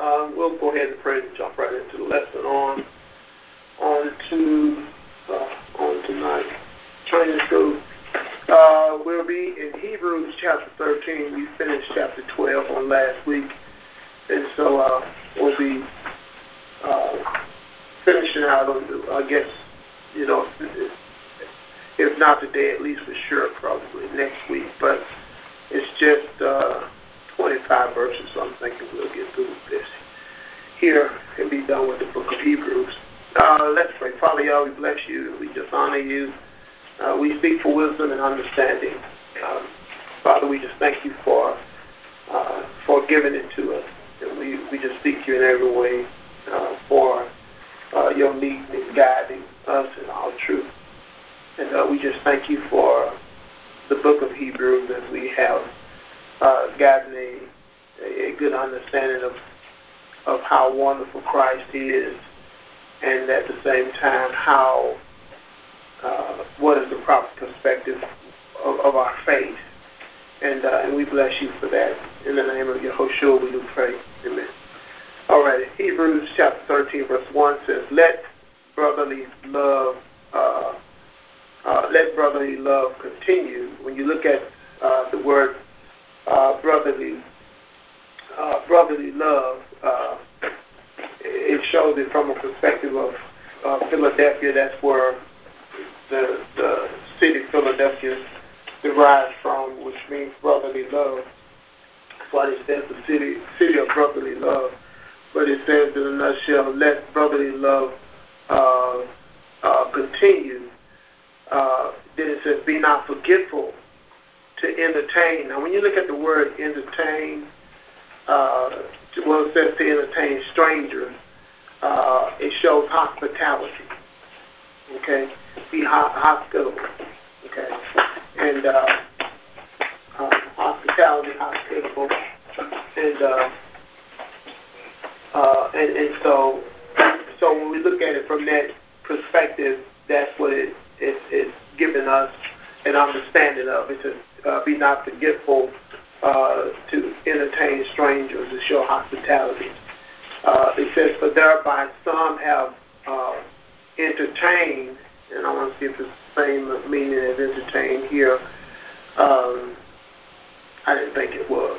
we'll go ahead and pray and jump right into the lesson on tonight. Training school. We'll be in Hebrews chapter 13. We finished chapter 12 on last week, and so we'll be finishing out on, I guess, if not today, at least for sure, probably next week. But it's just 25 verses, so I'm thinking we'll get through this here and be done with the book of Hebrews. Let's pray. Father, y'all, we bless you. We just honor you. We seek for wisdom and understanding. Father, we just thank you for giving it to us. And we just seek you in every way for your leading and guiding us in all truth. And we just thank you for the book of Hebrews as we have gotten a good understanding of how wonderful Christ is, and at the same time how what is the proper perspective of our faith. And we bless you for that. In the name of Yahushua we do pray. Amen. All right. Hebrews chapter 13 verse 1 says, Let brotherly love continue. When you look at the word brotherly love, it shows it from a perspective of Philadelphia. That's where the city of Philadelphia derives from, which means brotherly love. That's why it says the city of brotherly love. But it says in a nutshell, let brotherly love continue. Then it says, be not forgetful to entertain. Now, when you look at the word entertain, it says to entertain strangers, it shows hospitality. Okay? Be hospitable. Okay? And hospitality, hospitable. And so when we look at it from that perspective, that's what it's giving us an understanding of. It says, be not forgetful to entertain strangers, to show hospitality. It says, for thereby some have entertained, and I want to see if it's the same meaning as entertain here. I didn't think it was.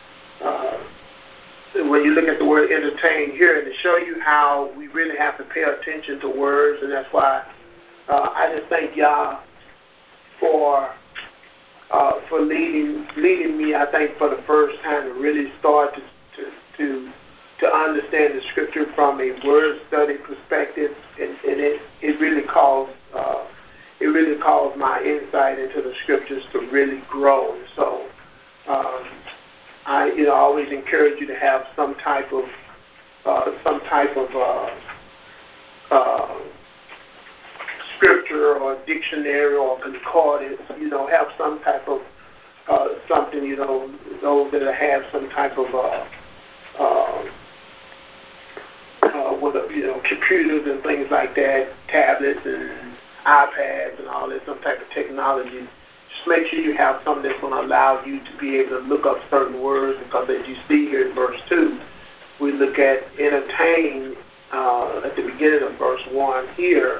When you look at the word entertain here, and to show you how we really have to pay attention to words, and that's why I just thank y'all for leading me, I think, for the first time to really start to understand the scripture from a word study perspective, and it really calls my insight into the scriptures to really grow. So I always encourage you to have some type of scripture or dictionary or concordance. Have some type of something. Those that have some type of computers and things like that, tablets and iPads and all that, some type of technology. Just make sure you have something that's going to allow you to be able to look up certain words, because as you see here in verse 2, we look at entertain at the beginning of verse 1 here.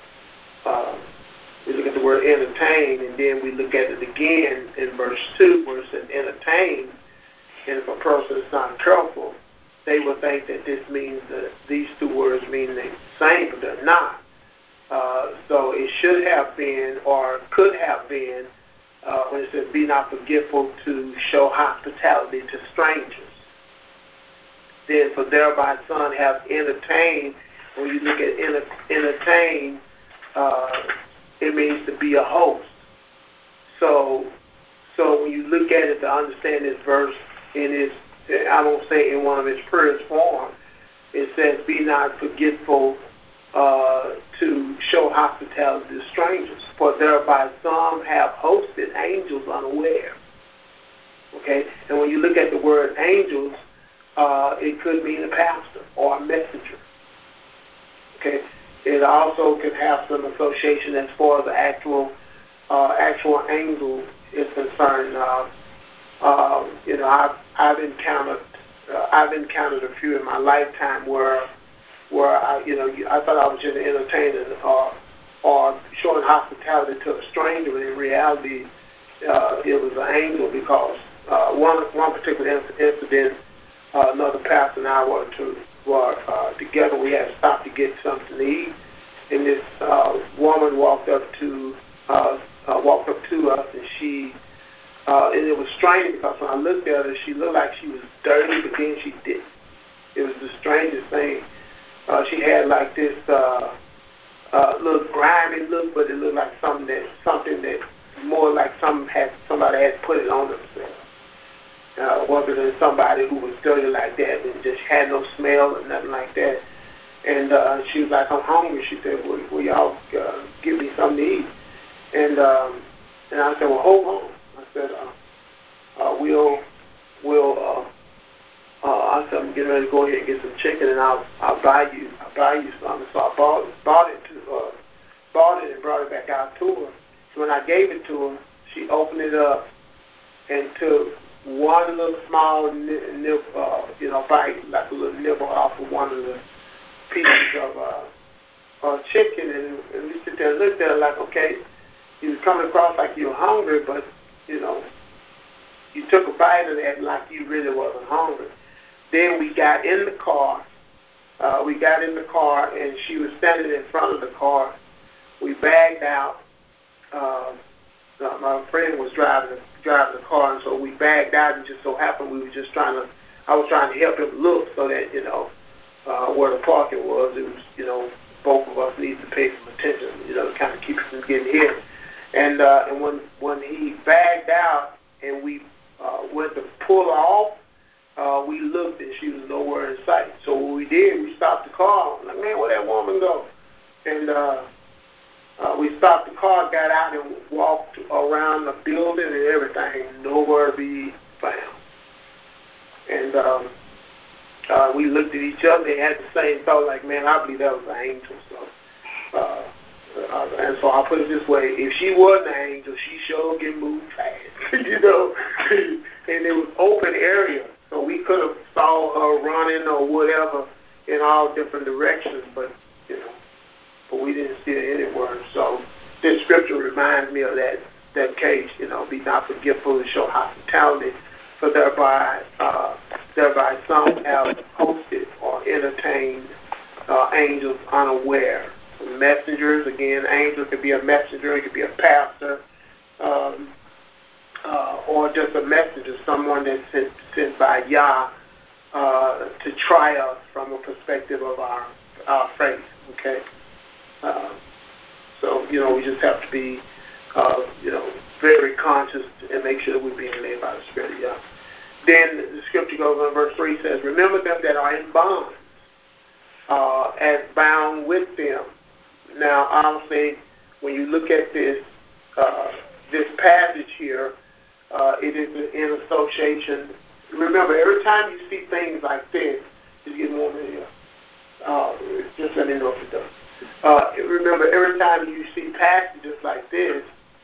We look at the word entertain, and then we look at it again in verse 2 where it says entertain. And if a person is not careful, they will think that this means that these two words mean the same, but they're not. So it should have been, or could have been, when it says, be not forgetful to show hospitality to strangers. Then for thereby some have entertained. When you look at entertain, it means to be a host. So when you look at it to understand this verse in its, I won't say in one of its purest form, it says, be not forgetful to show hospitality to strangers, for thereby some have hosted angels unaware. Okay? And when you look at the word angels, it could mean a pastor or a messenger. Okay? It also can have some association as far as the actual angel is concerned. I've encountered I've encountered a few in my lifetime where I thought I was just entertaining or showing hospitality to a stranger, but in reality, it was an angel because one particular incident, another pastor and I were together. We had stopped to get something to eat, and this woman walked up to us, and she. And it was strange because when I looked at her, she looked like she was dirty, but then she didn't. It was the strangest thing. She had like this little grimy look, but it looked like something that more like somebody had put it on themselves. Wasn't it somebody who was dirty like that and just had no smell or nothing like that. And she was like, "I'm hungry." She said, "Will y'all give me something to eat?" And I said, "Well, hold on." I said, I said, I'm getting ready to go ahead and get some chicken, and I'll buy you something. So I bought it and brought it back out to her. So when I gave it to her, she opened it up and took one little small bite, like a little nibble off of one of the pieces of chicken, and we sit there and looked at her like, okay, you was coming across like you were hungry, but you took a bite of that like you really wasn't hungry. Then we got in the car. And she was standing in front of the car. We bagged out. My friend was driving the car, and so we bagged out, and just so happened I was trying to help him look so that, where the parking was. It was, both of us needed to pay some attention, to kind of keep him from getting hit. And when he bagged out and we went to pull off, we looked and she was nowhere in sight. So what we did, we stopped the car. I'm like, man, where'd that woman go? And we stopped the car, got out and walked around the building and everything, nowhere to be found. And we looked at each other and had the same thought, like, man, I believe that was an angel. And so I'll put it this way, if she wasn't an angel, she sure get moved fast, And it was open area, so we could have saw her running or whatever in all different directions, but we didn't see her anywhere. So this scripture reminds me of that case, be not forgetful to show hospitality, for thereby some have hosted or entertained angels unaware. Messengers, again, angel could be a messenger, it could be a pastor, or just a messenger, someone that's sent by Yah to try us from a perspective of our faith, okay? So, we just have to be, very conscious and make sure that we're being led by the Spirit of Yah. Then the scripture goes on, verse 3 says, remember them that are in bonds, as bound with them. Now, obviously, when you look at this passage here, it is in association. Remember, every time you see things like this, just get more in here. Just let me know if it does. Remember, every time you see passages like this,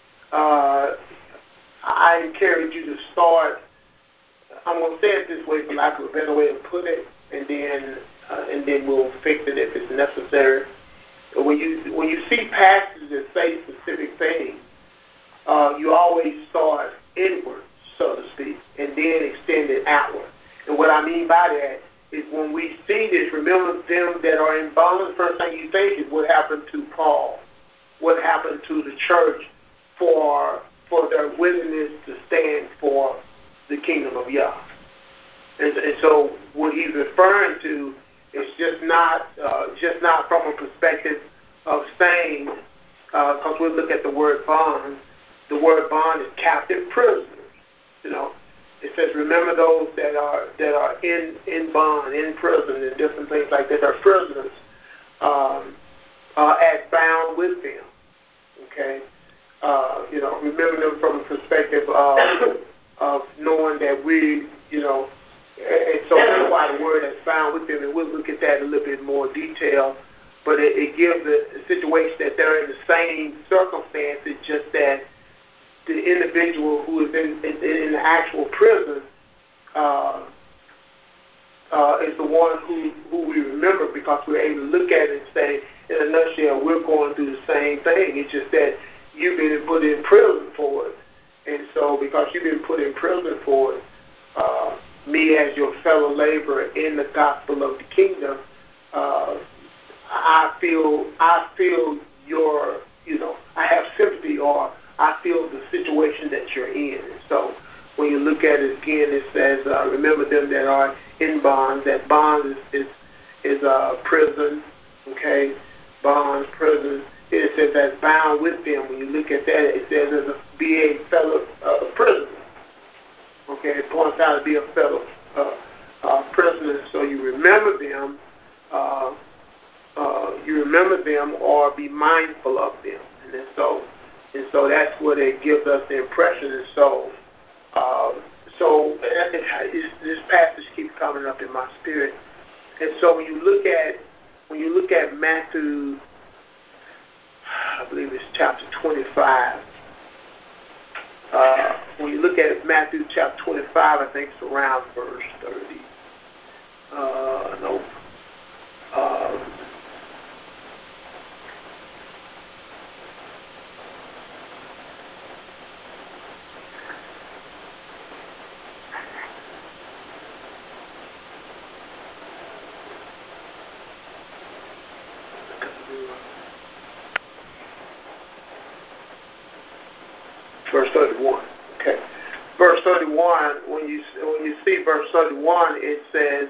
I encourage you to start. I'm going to say it this way for lack of a better way to put it, and then we'll fix it if it's necessary. When you see passages that say specific things, you always start inward, so to speak, and then extend it outward. And what I mean by that is when we see this, remember them that are in bonds, the first thing you think is what happened to Paul, what happened to the church for their willingness to stand for the kingdom of Yah. And so what he's referring to is just not from a perspective of saying, because we'll look at the word bond. The word bond is captive prisoners. It says, remember those that are in bond, in prison, and different things like that are prisoners, as bound with them. Okay, remember them from a perspective of knowing that we, and so that's why the word is found with them, and we'll look at that in a little bit more detail. But it gives a situation that they're in the same circumstances, just that the individual who is in the actual prison is the one who we remember, because we're able to look at it and say, in a nutshell, we're going through the same thing. It's just that you've been put in prison for it. And so because you've been put in prison for it, me as your fellow laborer in the gospel of the kingdom, I feel your, I have sympathy, or I feel the situation that you're in. So when you look at it again, it says, remember them that are in bonds. That bond is prison, okay? Bonds, prison. It says that's bound with them. When you look at that, it says as be a fellow prisoner. Okay, it points out to be a fellow prisoner. So you remember them. Or be mindful of them. And so that's what it gives us the impression. And so this passage keeps coming up in my spirit. And so when you look at Matthew, I believe it's chapter 25. When you look at Matthew chapter 25, I think it's around verse 30. Verse 31. Okay. Verse 31. When you see verse 31, it says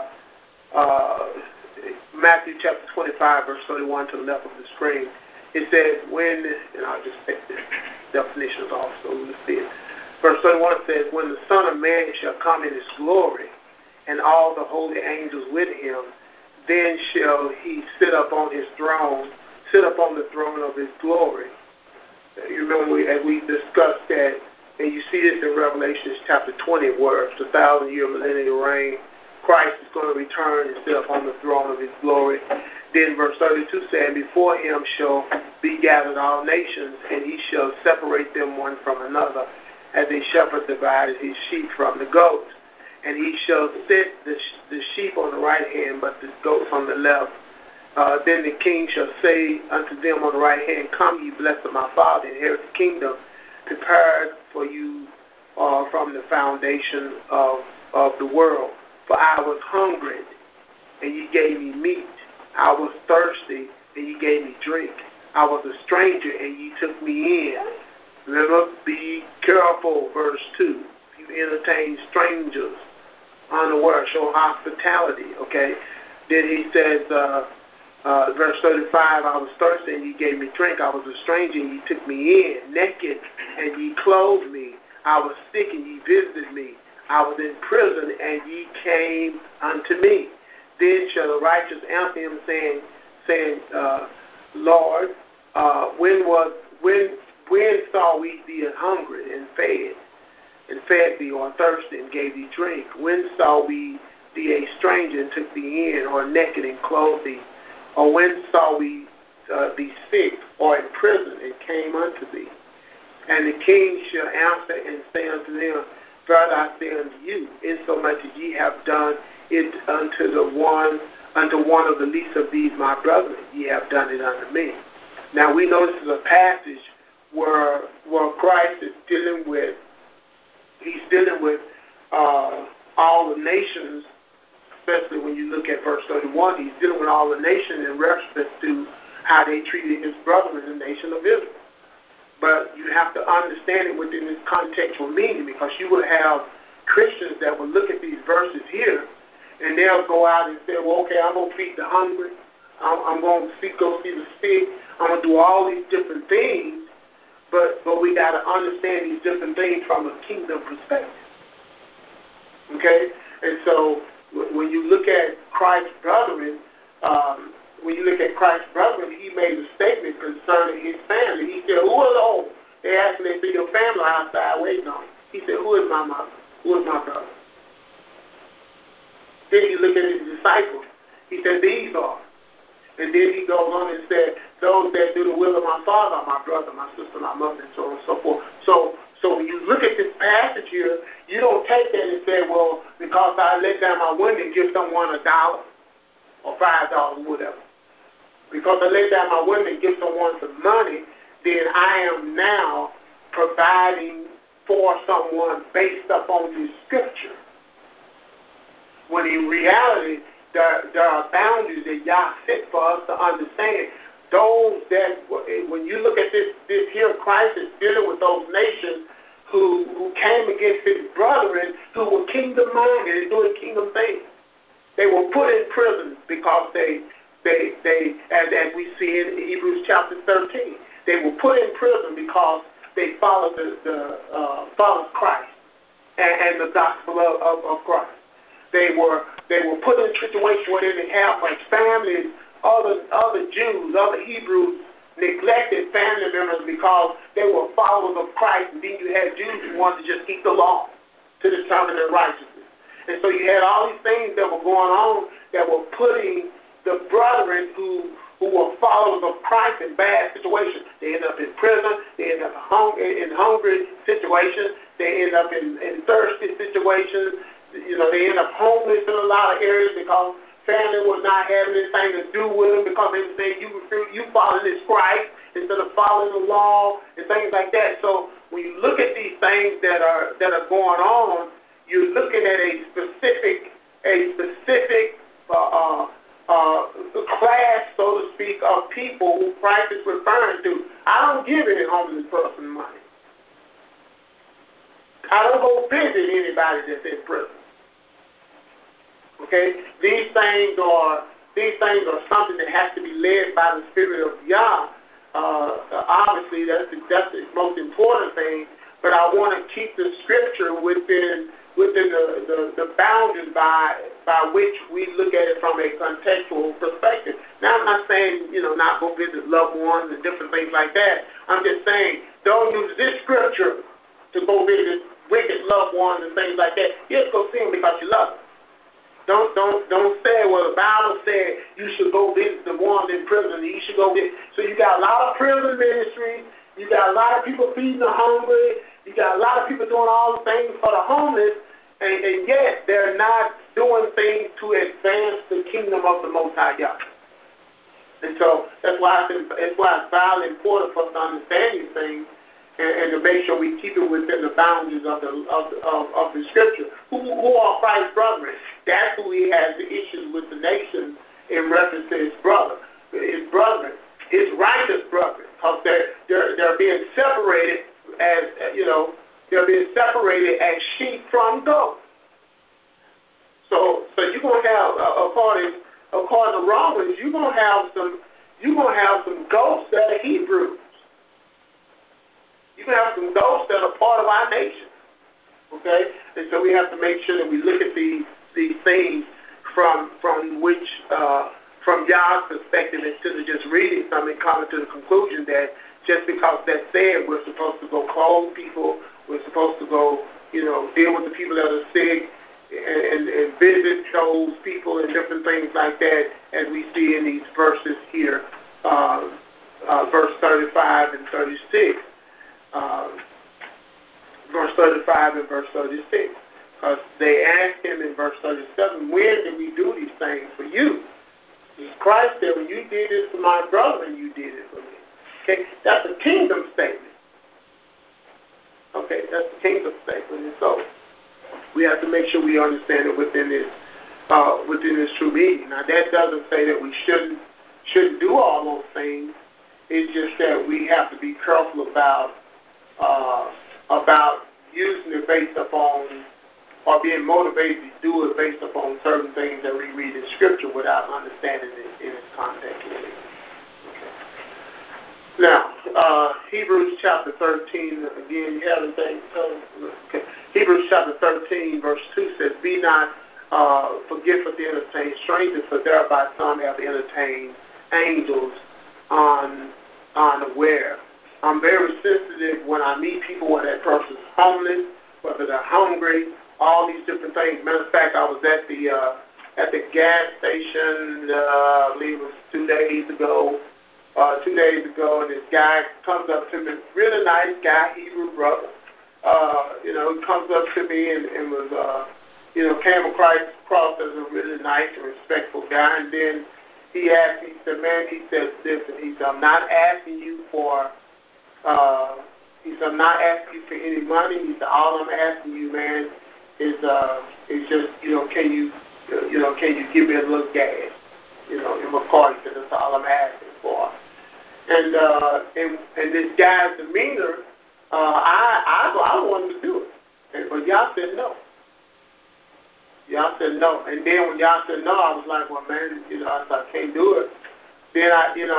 Matthew chapter 25, verse 31 to the left of the screen. It says and I'll just take the definitions off so we'll see it. Verse 31 says, when the Son of Man shall come in his glory, and all the holy angels with him, then shall he sit upon the throne of his glory. You remember as we discussed that, and you see this in Revelation chapter 20, where the 1,000-year millennial reign, Christ is going to return and sit upon the throne of his glory. Then verse 32 saying, before him shall be gathered all nations, and he shall separate them one from another, as a shepherd divided his sheep from the goats. And he shall set the sheep on the right hand, but the goats on the left. Then the king shall say unto them on the right hand, come ye blessed of my Father, inherit the kingdom prepared for you from the foundation of the world. For I was hungry, and ye gave me meat. I was thirsty, and ye gave me drink. I was a stranger, and ye took me in. Remember, be careful, verse 2. If you entertain strangers unaware, show hospitality, okay? Then he says, verse 35, I was thirsty and ye gave me drink. I was a stranger and ye took me in. Naked and ye clothed me. I was sick and ye visited me. I was in prison and ye came unto me. Then shall the righteous answer him, saying, Lord, when saw we thee hungry and fed thee, or thirsty and gave thee drink? When saw we thee a stranger and took thee in, or naked and clothed thee? Or when saw we thee sick or in prison and came unto thee? And the king shall answer and say unto them, verily I say unto you, insomuch as ye have done it unto one of the least of these my brethren, ye have done it unto me. Now we know this is a passage where Christ is dealing with all the nations. Especially when you look at verse 31, he's dealing with all the nations in reference to how they treated his brethren in the nation of Israel. But you have to understand it within its contextual meaning, because you will have Christians that will look at these verses here, and they'll go out and say, well, okay, I'm going to feed the hungry. I'm going to go see the sick. I'm going to do all these different things, but we got to understand these different things from a kingdom perspective. Okay? And so when you look at Christ's brethren, he made a statement concerning his family. He said, who are those? They asked me, see your family outside waiting on you. He said, who is my mother? Who is my brother? Then you look at his disciples. He said, these are. And then he goes on and said, those that do the will of my Father are my brother, my sister, my mother, and so on and so forth. So when you look at this passage here, you don't take that and say, well, because I let down my window and give someone $1 or $5, whatever. Because I let down my window and give someone some money, then I am now providing for someone based upon this scripture. When in reality, there are boundaries that Yah set for us to understand. Those that, when you look at this here, Christ is dealing with those nations who came against his brethren, who were kingdom-minded and doing kingdom things. They were put in prison because they as we see in Hebrews chapter 13, they were put in prison because they followed followed Christ and the gospel of Christ. They were put in a situation where they didn't have much families. Other Jews, other Hebrews neglected family members because they were followers of Christ, and then you had Jews who wanted to just keep the law to determine their righteousness. And so you had all these things that were going on that were putting the brethren who were followers of Christ in bad situations. They end up in prison. They end up in hungry situations. They end up in thirsty situations. They end up homeless in a lot of areas because family was not having anything to do with them because they were saying you follow this Christ instead of following the law and things like that. So when you look at these things that are going on, you're looking at a specific class, so to speak, of people who Christ is referring to. I don't give any homeless person money. I don't go visit anybody that's in prison. Okay, these things are something that has to be led by the Spirit of Yah. Obviously, that's the most important thing. But I want to keep the scripture within the boundaries by which we look at it from a contextual perspective. Now, I'm not saying not go visit loved ones and different things like that. I'm just saying don't use this scripture to go visit wicked loved ones and things like that. Just go see them because you love them. Don't say, well, the Bible said you should go visit the ones in prison. You should go visit. So you got a lot of prison ministry. You got a lot of people feeding the hungry. You got a lot of people doing all the things for the homeless, and yet they're not doing things to advance the kingdom of the Most High God. And so that's why it's vitally important for us to understand these things and to make sure we keep it within the boundaries of the scripture. Who are Christ's brethren? That's who he has the issues with the nation in reference to his brethren, his righteous brethren, because they're being separated as sheep from goats. So you're gonna have according to Romans, you're gonna have some goats that are Hebrews. You can have some ghosts that are part of our nation, okay? And so we have to make sure that we look at these things from Yah's perspective instead of just reading something, coming to the conclusion that just because that's said, we're supposed to go clothe people, we're supposed to go, deal with the people that are sick and visit those people and different things like that, as we see in these verses here, verse 35 and 36. Verse 35 and verse 36. Because they asked him in verse 37, when did we do these things for you? Christ said, when you did this for my brother, and you did it for me. Okay, that's a kingdom statement. Okay, that's a kingdom statement. And so we have to make sure we understand it within this true meaning. Now that doesn't say that we shouldn't do all those things. It's just that we have to be careful about using it based upon or being motivated to do it based upon certain things that we read in Scripture without understanding it in its context. Okay. Now, Hebrews chapter 13, again, you haven't okay. Hebrews chapter 13, verse 2 says, be not forgetful to entertain strangers, for thereby some have entertained angels unaware. I'm very sensitive when I meet people, whether that person's homeless, whether they're hungry, all these different things. Matter of fact, I was at the gas station, I believe it was 2 days ago, and this guy comes up to me, really nice guy, Hebrew brother, he comes up to me and was, came across as a really nice and respectful guy. And then he asked me, he said, man, he said, listen, he said, I'm not asking you for, I'm not asking you for any money. He said, all I'm asking you, man, is just, can you give me a little gas, in my car? He said, that's all I'm asking for. And this guy's demeanor, I wanted to do it, but y'all said no. Y'all said no, and then when y'all said no, I was like, well, man, I said, I can't do it. Then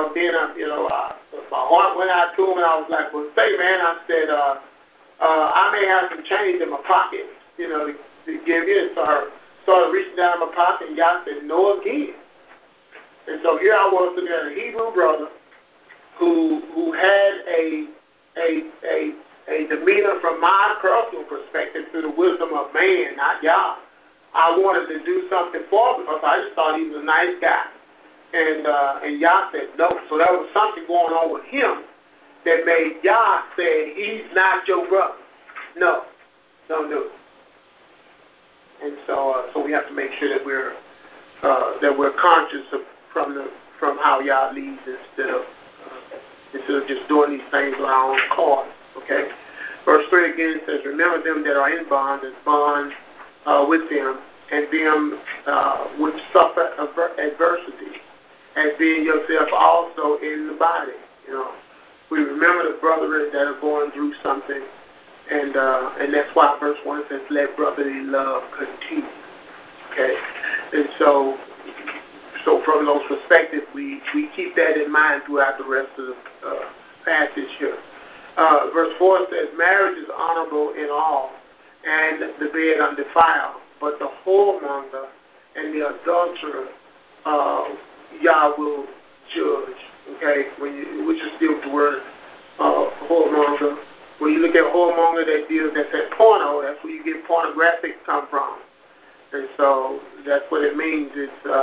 my heart went out to him, and I was like, well, say, man, I said, I may have some change in my pocket, to give you. So I started reaching down in my pocket, and y'all said no again. And so here I was looking at a Hebrew brother who had a demeanor from my personal perspective through the wisdom of man, not y'all. I wanted to do something for him because I just thought he was a nice guy. And Yah said no. So there was something going on with him that made Yah say he's not your brother. No, don't do it. And so we have to make sure that we're conscious from how Yah leads instead of just doing these things on our own cause. Okay. Verse 3 again says, remember them that are in bond as bond with them, and them which suffer adversity, as being yourself also in the body. We remember the brethren that are going through something, and that's why verse 1 says, let brotherly love continue. Okay, and so from those perspectives, we keep that in mind throughout the rest of the passage here. Verse 4 says, marriage is honorable in all, and the bed undefiled, but the whoremonger and the adulterer Yah will judge. Okay, which is still the word whoremonger. When you look at whoremonger, that's at porno. That's where you get pornographic come from, and so that's what it means.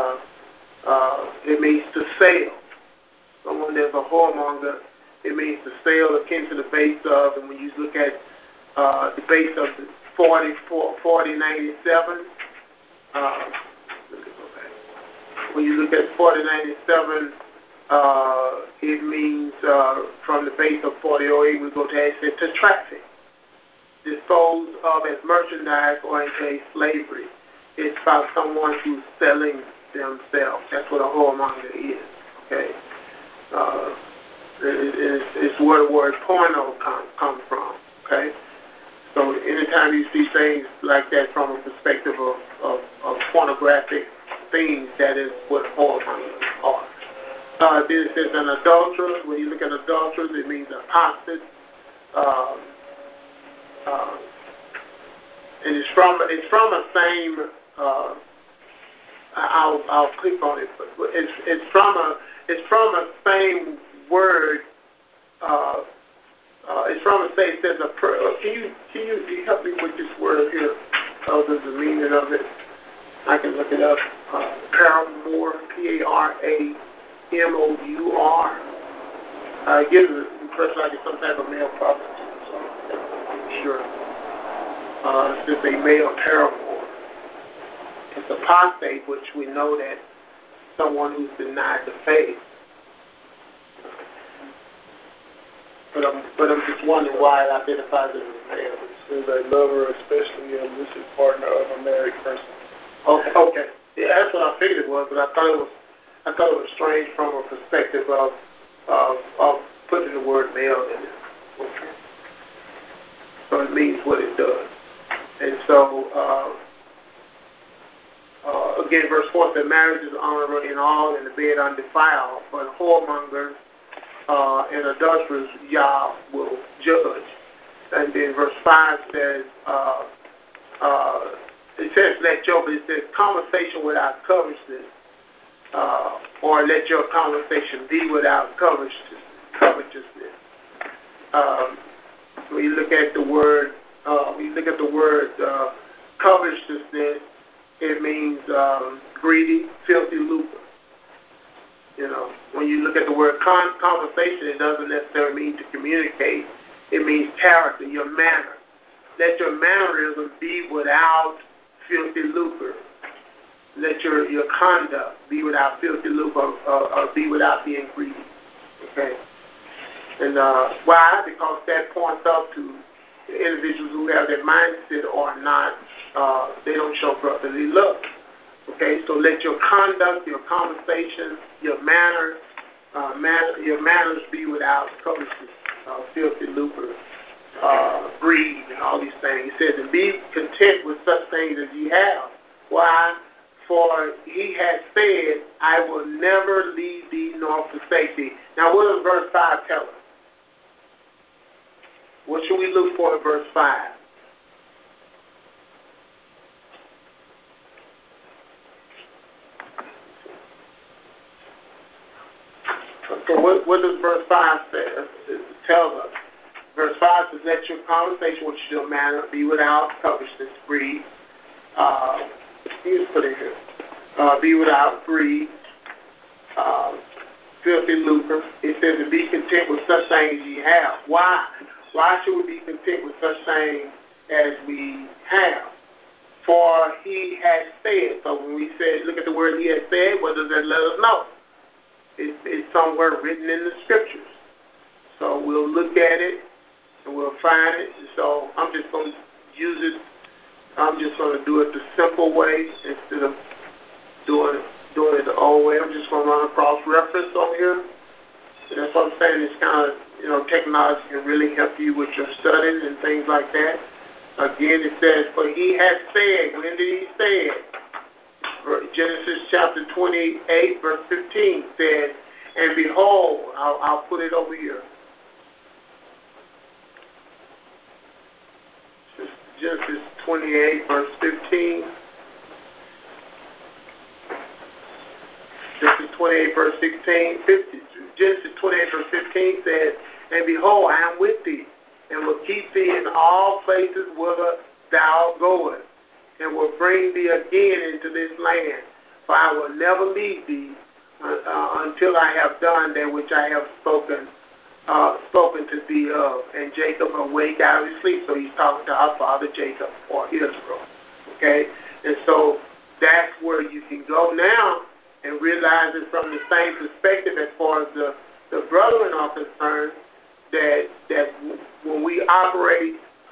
It means to sell. Someone that's a whoremonger, it means to sell akin to the base of. And when you look at the base of the 4097, when you look at 4097, it means from the base of 4008, we go to traffic, dispose of as merchandise or into slavery. It's about someone who's selling themselves. That's what a whoremonger is. Okay, it's where the word porno comes from. Okay, so anytime you see things like that from a perspective of pornographic things, that is what whoremongers are. Then it says an adulterer. When you look at adulterers, it means apostate. And it's from a same. I'll click on it, but it's from a same word. It's from a same. It says can you help me with this word here? The meaning of it. I can look it up. Paramour, Paramour. It gives the impression like it's some type of male prostitute. So I'm sure. It's just a male paramour. It's apostate, which we know that someone who's denied the faith. But I'm just wondering why it identifies as a male. It says a lover, especially a illicit partner of a married person. Okay. Yeah, that's what I figured it was, but I thought it was strange from a perspective of putting the word male in it. Okay. So it means what it does. And so again, verse 4 said, marriage is honorable in all, and the bed undefiled, but whoremongers and adulterers Yah will judge. And then verse 5 says, it says conversation without covetousness, or let your conversation be without covetousness. When you look at the word, covetousness, it means greedy, filthy lucre. When you look at the word conversation, it doesn't necessarily mean to communicate. It means character, your manner. let your mannerism be without filthy lucre. Let your conduct be without filthy lucre or be without being greedy. Okay? And why? Because that points up to the individuals who have that mindset or not, they don't show brotherly love. Okay? So let your conduct, your conversation, your manners be without covetousness, filthy lucre, greed, and all these things. He says, and be content with such things as ye have. Why? For he has said, I will never leave thee nor forsake thee. Now, what does verse 5 tell us? What should we look for in verse 5? So what does verse 5 say? It tells us. Verse 5 says, let your conversation, which is your manner, be without covetousness, greed. Here's put in here. Be without greed, filthy lucre. It says to be content with such things as ye have. Why? Why should we be content with such things as we have? For he has said. So when we say, look at the word he has said, what does that let us know? It's somewhere written in the scriptures. So we'll look at it and we'll find it. So I'm just going to use it. I'm just going to do it the simple way instead of doing it the old way. I'm just going to run across reference on here. And that's what I'm saying. It's kind of, technology can really help you with your studying and things like that. Again, it says, for he has said. When did he say it? Genesis chapter 28, verse 15 says, and behold, I'll put it over here. Genesis 28, verse 15. Genesis 28, verse 16. Genesis 28, verse 15 says, and behold, I am with thee, and will keep thee in all places whither thou goest, and will bring thee again into this land. For I will never leave thee until I have done that which I have spoken to thee of. And Jacob awake out of his sleep. So he's talking to our father Jacob, or Israel. Okay? And so that's where you can go now and realize it from the same perspective as far as the brethren are concerned, that when we operate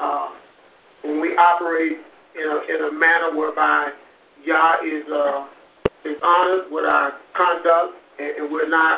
in a manner whereby Yah is honored with our conduct, and we're not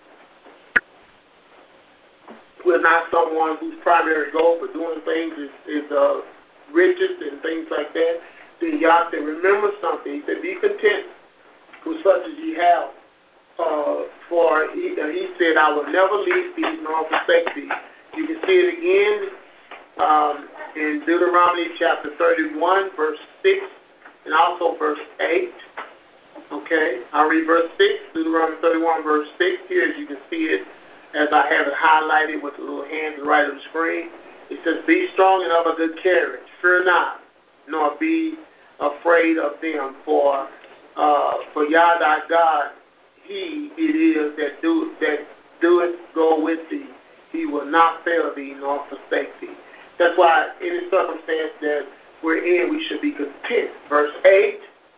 someone whose primary goal for doing things is riches and things like that. Then Yah said, remember something. He said, be content with such as ye have. For he said, I will never leave thee nor forsake thee. You can see it again in Deuteronomy chapter 31, verse 6, and also verse 8. Okay, I'll read verse 6, Deuteronomy 31, verse 6 here, as you can see it, as I have it highlighted with the little hand to the right of the screen. It says, be strong and of a good courage, fear not, nor be afraid of them, for Yah thy God, he it is that doeth go with thee. He will not fail thee nor forsake thee. That's why any circumstance that we're in, we should be content. Verse 8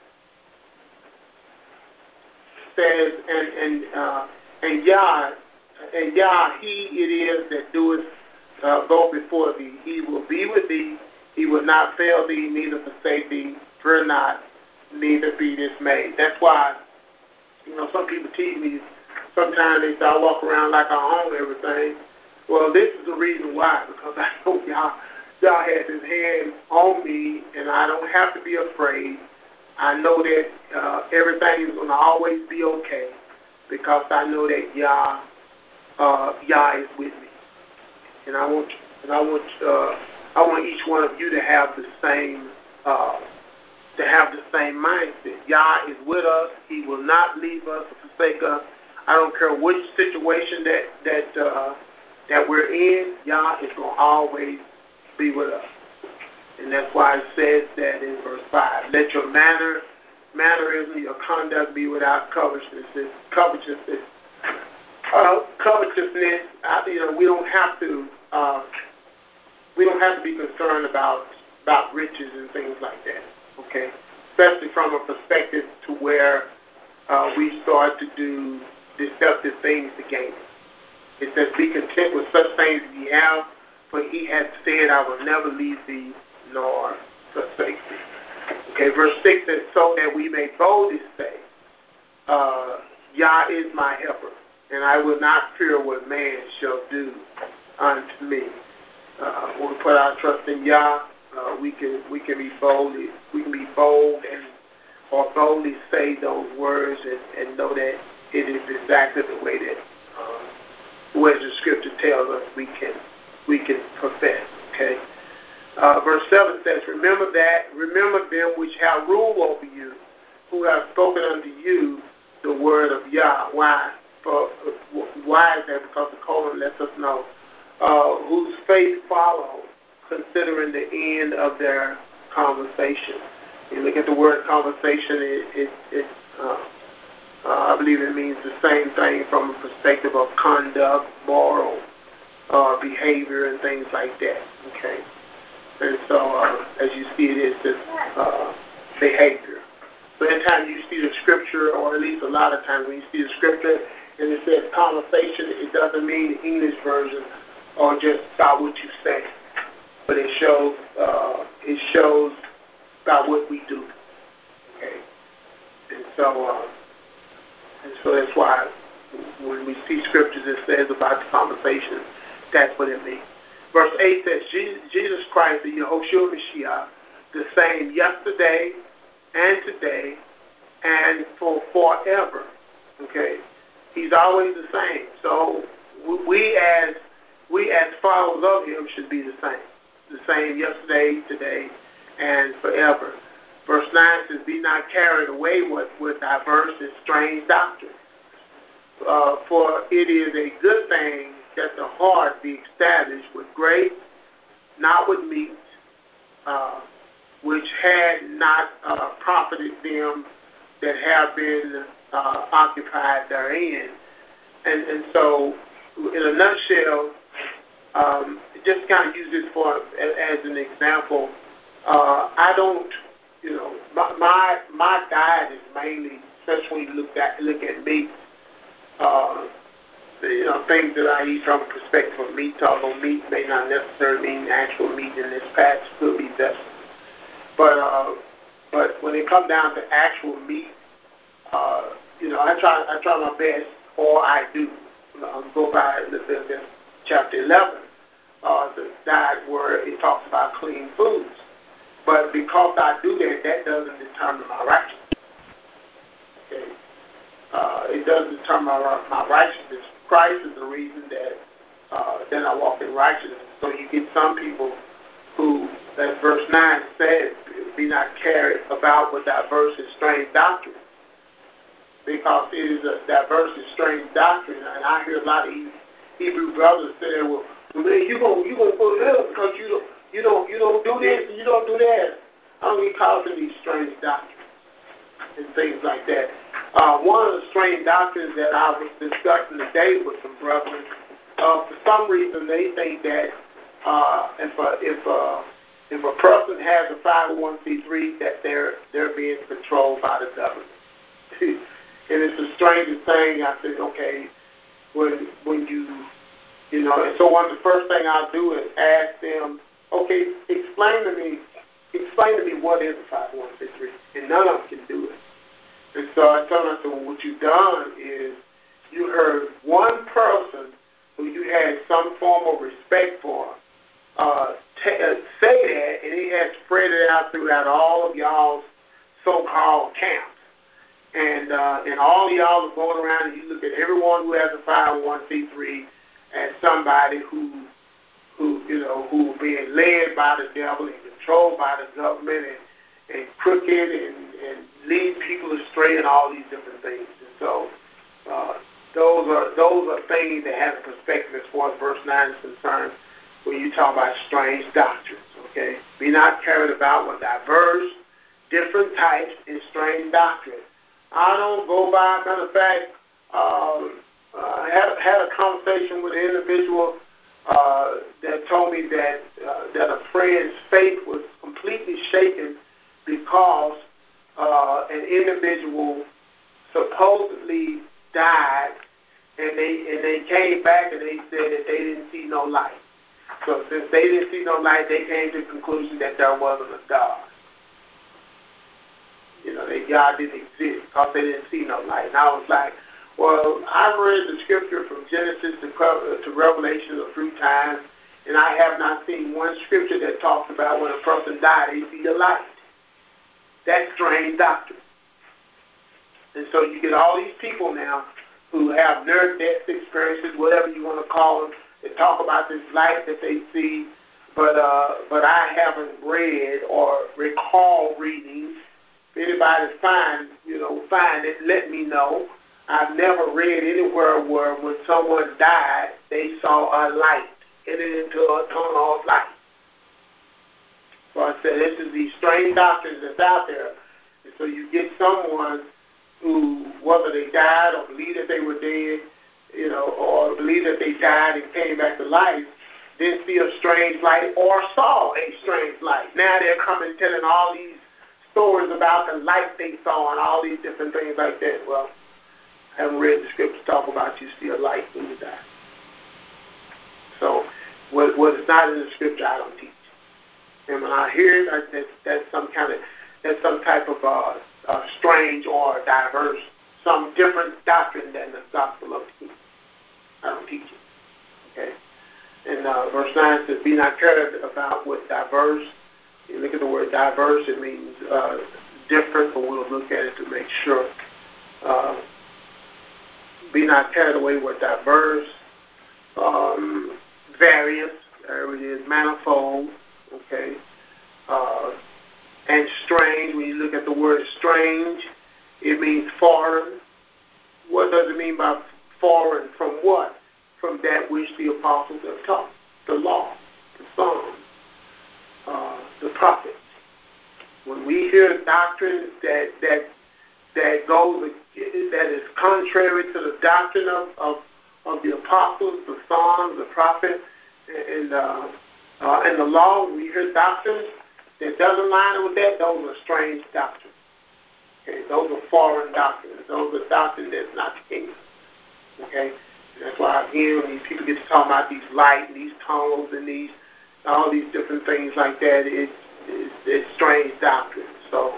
says, and Yah, he it is that doeth go before thee. He will be with thee. He will not fail thee, neither forsake thee. Fear not, neither be dismayed. That's why, some people tease me. Sometimes they say I walk around like I own everything. Well, this is the reason why, because I know Yah has his hand on me, and I don't have to be afraid. I know that everything is going to always be okay, because I know that Yah is with me, and I want each one of you to have the same mindset. Yah is with us. He will not leave us or forsake us. I don't care which situation that we're in. Yah is going to always be with us. And that's why it says that in verse 5. Let your mannerism, your conduct be without covetousness. Covetousness, we don't have to we don't have to be concerned about riches and things like that, okay? Especially from a perspective to where we start to do deceptive things to gain it. It says, be content with such things as ye have, for he hath said, I will never leave thee nor forsake thee. Okay, verse 6 says, so that we may boldly say, Yah is my helper, and I will not fear what man shall do unto me. When we put our trust in Yah, we can be bold. We can be bold or boldly say those words and know that it is exactly the way that the Scripture tells us we can profess. Okay. Verse 7 says, remember them which have rule over you, who have spoken unto you the word of Yah. Why? Why is that? Because the colon lets us know whose faith follow, considering the end of their conversation. You look at the word conversation, I believe it means the same thing from a perspective of conduct, moral behavior, and things like that. Okay, and so as you see, it is this behavior. So anytime you see the scripture, or at least a lot of times when you see the scripture and it says conversation, it doesn't mean the English version or just about what you say, but it shows about what we do. Okay, and so that's why when we see scriptures that says about the conversation, that's what it means. Verse 8 says, Jesus Christ, the Yehoshua Mashiach, the same yesterday and today and forever. Okay, He's always the same. So we as followers of Him should be the same yesterday, today, and forever. Verse 9 says, be not carried away with diverse and strange doctrine. For it is a good thing that the heart be established with grace, not with meat, which had not profited them that have been occupied therein. And so, in a nutshell, just kind of use this as an example. I don't, my diet is mainly, especially when you look at meat, things that I eat from a perspective of meat, although meat may not necessarily mean actual meat in this passage, could be vegetables. But when it comes down to actual meat, I try my best, or I do go by Leviticus chapter 11, the diet where it talks about clean foods. But because I do that, that doesn't determine my righteousness. Okay, it doesn't determine my righteousness. Christ is the reason that I walk in righteousness. So you get some people who, as verse 9 says, be not carried about with diverse and strange doctrine. Because it is a diverse and strange doctrine. And I hear a lot of Hebrew brothers say, well, man, you gonna put it up because you don't do this and you don't do that. I don't get caught in these strange doctrines and things like that. One of the strange doctrines that I was discussing today with some brethren, for some reason they think that if a person has a 501c3, that they're being controlled by the government. And it's the strangest thing. I said, okay, when you and so one of the first thing I'll do is ask them, okay, explain to me what is a 501c3, and none of them can do it. And so I told them, well, what you've done is you heard one person who you had some form of respect for say that, and he had spread it out throughout all of y'all's so-called camps. And all of y'all are going around and you look at everyone who has a 501c3 as somebody who being led by the devil and controlled by the government and crooked and lead people astray and all these different things. And so those are things that have a perspective as far as verse 9 is concerned when you talk about strange doctrines. Okay, be not carried about with diverse, different types and strange doctrines. I don't go by. Matter of fact, I had a conversation with an individual that told me that a friend's faith was completely shaken because an individual supposedly died, and they came back and they said that they didn't see no light. So since they didn't see no light, they came to the conclusion that there wasn't a God. That God didn't exist because they didn't see no light. And I was like, well, I've read the scripture from Genesis to Revelation a few times, and I have not seen one scripture that talks about when a person died, they see the light. That's strange doctrine. And so you get all these people now who have near-death experiences, whatever you want to call them, that talk about this light that they see, but I haven't read or recall reading. If anybody's find it, let me know. I've never read anywhere where when someone died, they saw a light, entered into a tunnel of light. So I said, this is these strange doctrines that's out there. And so you get someone who, whether they died or believe that they were dead, or believe that they died and came back to life, didn't see a strange light or saw a strange light. Now they're coming telling all these stories about the light they saw and all these different things like that. Well, I haven't read the scripture talk about you see a light when you die. So what is not in the scripture, I don't teach. And when I hear it, that's some type of strange or diverse, some different doctrine than the gospel of the kingdom. I don't teach it. Okay? And verse 9 says, be not carried about with diverse. You look at the word diverse, it means different, but we'll look at it to make sure. Be not carried away with diverse, various, there it is, manifold, okay, and strange. When you look at the word strange, it means foreign. What does it mean by foreign? From what? From that which the apostles have taught, the law, the Psalms, the prophets. When we hear doctrines that is contrary to the doctrine of the apostles, the Psalms, the prophets, and the law, when we hear doctrines that doesn't line up with that, those are strange doctrines. Okay, those are foreign doctrines. Those are doctrines that's not the kingdom. Okay, that's why again, when these people get to talk about these light and these tongues and all these different things like that, it's strange doctrine. So,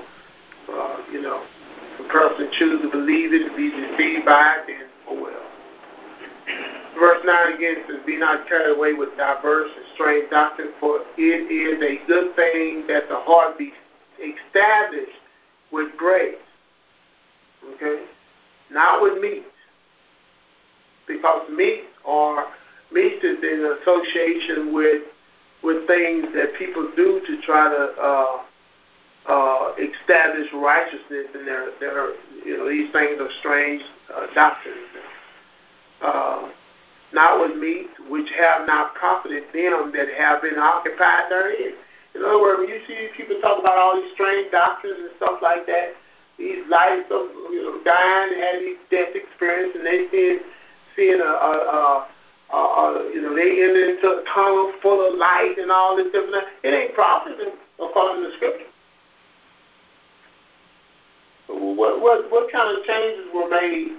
if a person chooses to believe it, to be deceived by it, then oh well. Verse 9 again says, be not carried away with diverse and strange doctrine, for it is a good thing that the heart be established with grace. Okay? Not with meat. Because meat is in association with things that people do to try to establish righteousness, and these things are strange doctrines. Not with meat, which have not profited them that have been occupied therein. In other words, when you see people talk about all these strange doctrines and stuff like that, these lives of dying and having these death experiences, and they seeing they enter into a tunnel full of light and all this different. It ain't profiting according to the scripture. What kind of changes were made?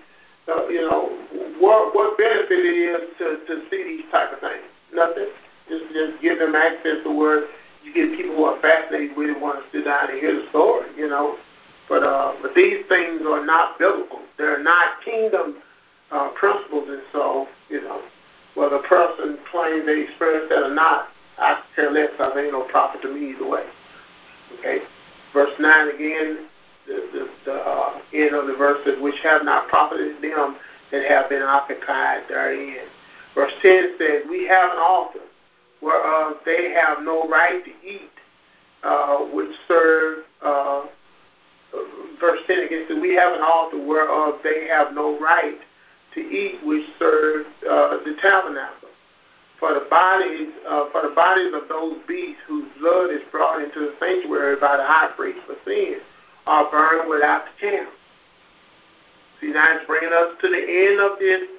What benefit it is to see these type of things? Nothing. Just give them access to where you get people who are fascinated with it, want to sit down and hear the story, But these things are not biblical. They're not kingdom principles, and so whether a person claims they experience that or not, I care less because there ain't no profit to me either way. Okay, verse 9 again. The end of the verse says, which have not profited them that have been occupied therein. Verse 10 says, we have an altar whereof they have no right to eat, which serve, verse 10 again says, we have an altar whereof they have no right to eat, which serve the tabernacle. For the bodies of those beasts whose blood is brought into the sanctuary by the high priest for sin are burned without the camp. See, now it's bringing us to the end of this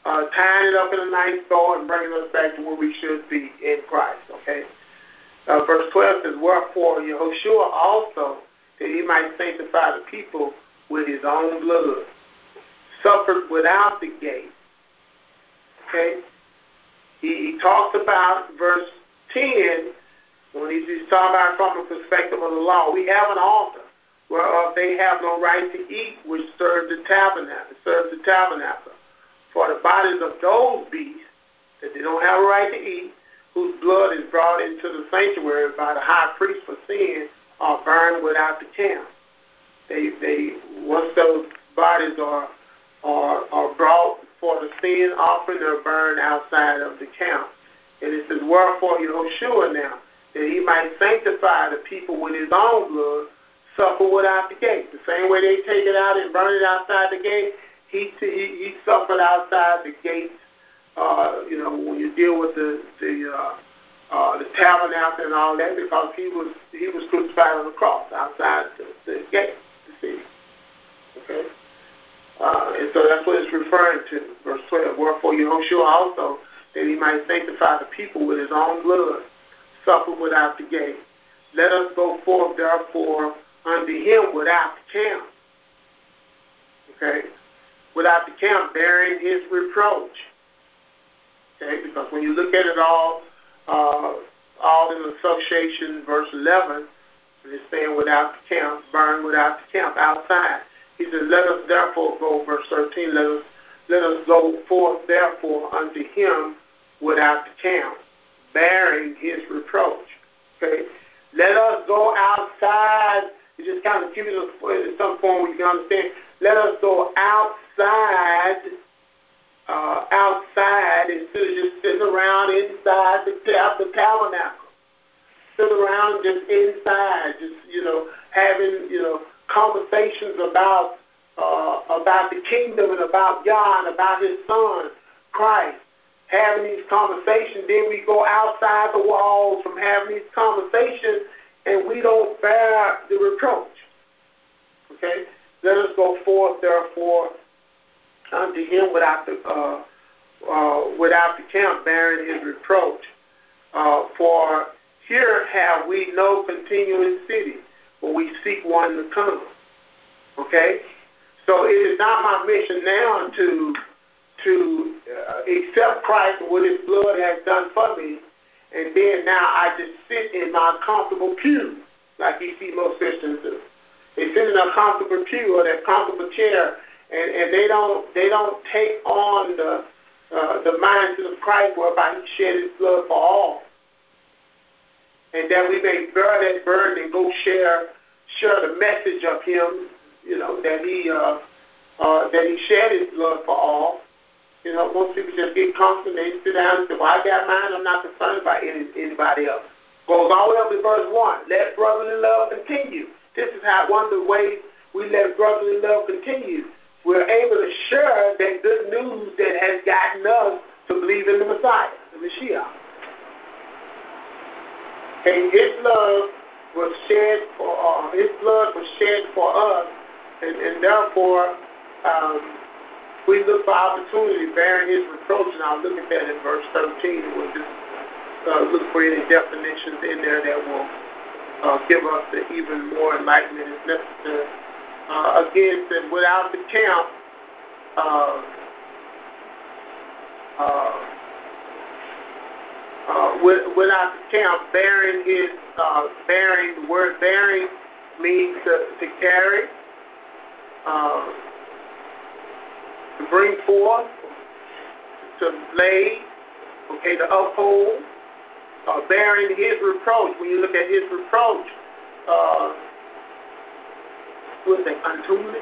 tying it up in a nice bow and bringing us back to where we should be in Christ, okay? Verse 12 says, wherefore Yahushua also, that he might sanctify the people with his own blood, suffered without the gate. Okay? He talks about verse 10, when he's talking about from the perspective of the law. We have an altar whereof they have no right to eat, which serves the tabernacle. For the bodies of those beasts that they don't have a right to eat, whose blood is brought into the sanctuary by the high priest for sin, are burned without the camp. Once those bodies are brought for the sin offering, they're burned outside of the camp. And it says, wherefore Yahushua now, that he might sanctify the people with his own blood, suffer without the gate. The same way they take it out and burn it outside the gate, he suffered outside the gates. When you deal with the tabernacle and all that, because he was crucified on the cross outside the gate, the city. Okay, and so that's what it's referring to. Verse 12. Wherefore Yahushua also, that he might sanctify the people with his own blood, suffer without the gate. Let us go forth therefore unto him without the camp. Okay, without the camp, bearing his reproach. Okay, because when you look at it all in association, verse 11, it's saying without the camp, burn without the camp, outside. He says, let us therefore go, verse 13, let us go forth therefore unto him without the camp, bearing his reproach. Okay, let us go outside. You just kind of give it in some form where you can understand. Let us go outside instead of just sitting around inside the tabernacle. Sit around just inside, just having conversations about the kingdom and about God, about His Son Christ. Having these conversations, then we go outside the walls from having these conversations, and we don't bear the reproach. Okay, let us go forth therefore unto him without the camp, bearing his reproach. For here have we no continuing city, but we seek one to come. Okay, so it is not my mission now to accept Christ and what His blood has done for me, and then now I just sit in my comfortable pew like you see most Christians do. They sit in a comfortable pew or that comfortable chair, and they don't take on the mindset of Christ whereby He shed His blood for all, and that we may bear that burden and go share the message of Him, that He shed His blood for all. Most people just get comfortable and they sit down and say, well, I got mine, I'm not concerned about anybody else. Goes all the way up to verse 1. Let brotherly love continue. This is one of the ways we let brotherly love continue. We're able to share that good news that has gotten us to believe in the Messiah, the Mashiach. And His blood was shed for us, and therefore we look for opportunity bearing His reproach, and I'll look at that in verse 13. We'll just look for any definitions in there that will give us even more enlightenment if necessary. Again, said without the camp, without the camp, bearing his bearing. The word bearing means to carry. To bring forth, to lay, to uphold, bearing his reproach. When you look at his reproach, what's that, contumely?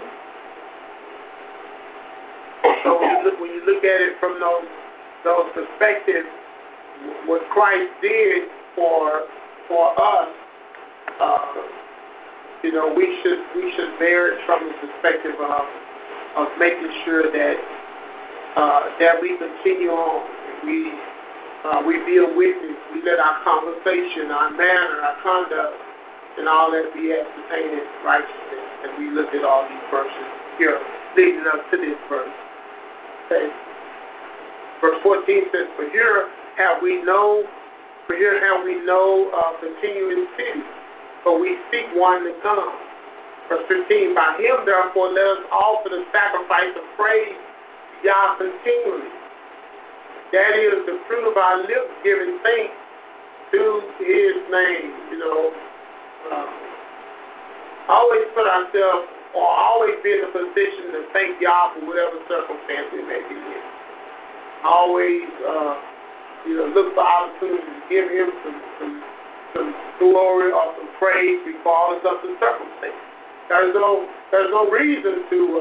So when you look at it from those perspectives, what Christ did for us, we should bear it from the perspective of making sure that we continue on. We be a witness. We let our conversation, our manner, our conduct, and all that be as pertaining to righteousness. And we look at all these verses here leading up to this verse. Okay. Verse 14 says, For here have we no continuing city, but we seek one to come. Verse 15, By him therefore let us offer the sacrifice of praise to Yah continually. That is the fruit of our lips, giving thanks to his name. Always put ourselves, or always be in a position to thank Yah for whatever circumstance we may be in. Always, look for opportunities to give him some glory or some praise regardless of the circumstance. There's no reason to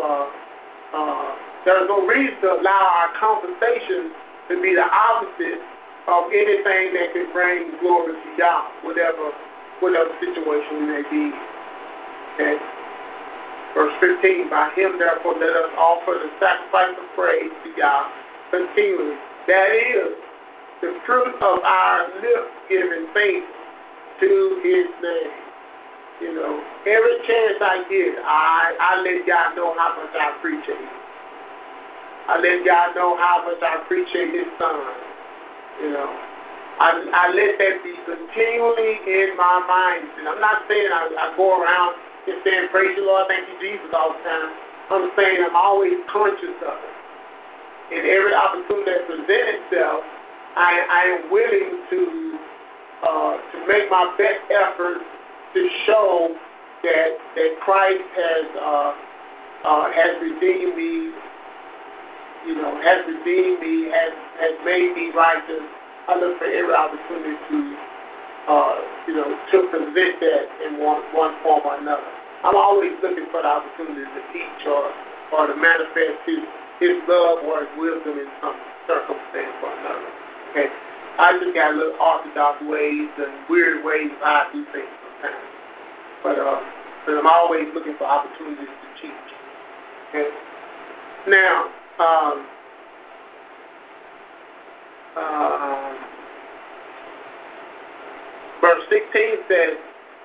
allow our conversation to be the opposite of anything that could bring glory to Yah, whatever situation we may be in. Okay. Verse 15, By him therefore let us offer the sacrifice of praise to Yah continually. That is the fruit of our lips, giving thanks to his name. Every chance I get, I let Yah know how much I appreciate him. I let Yah know how much I appreciate his son. I let that be continually in my mind. And I'm not saying I go around and saying, praise the Lord, thank you, Jesus, all the time. I'm saying I'm always conscious of it. And every opportunity that presents itself, I am willing to make my best effort to show that Christ has redeemed me, has made me righteous. I look for every opportunity to present that in one form or another. I'm always looking for the opportunity to teach or to manifest his love or his wisdom in some circumstance or another. Okay, I just got a little orthodox ways and weird ways of how I do things sometimes, but I'm always looking for opportunities to teach. Okay, now. Verse 16 says,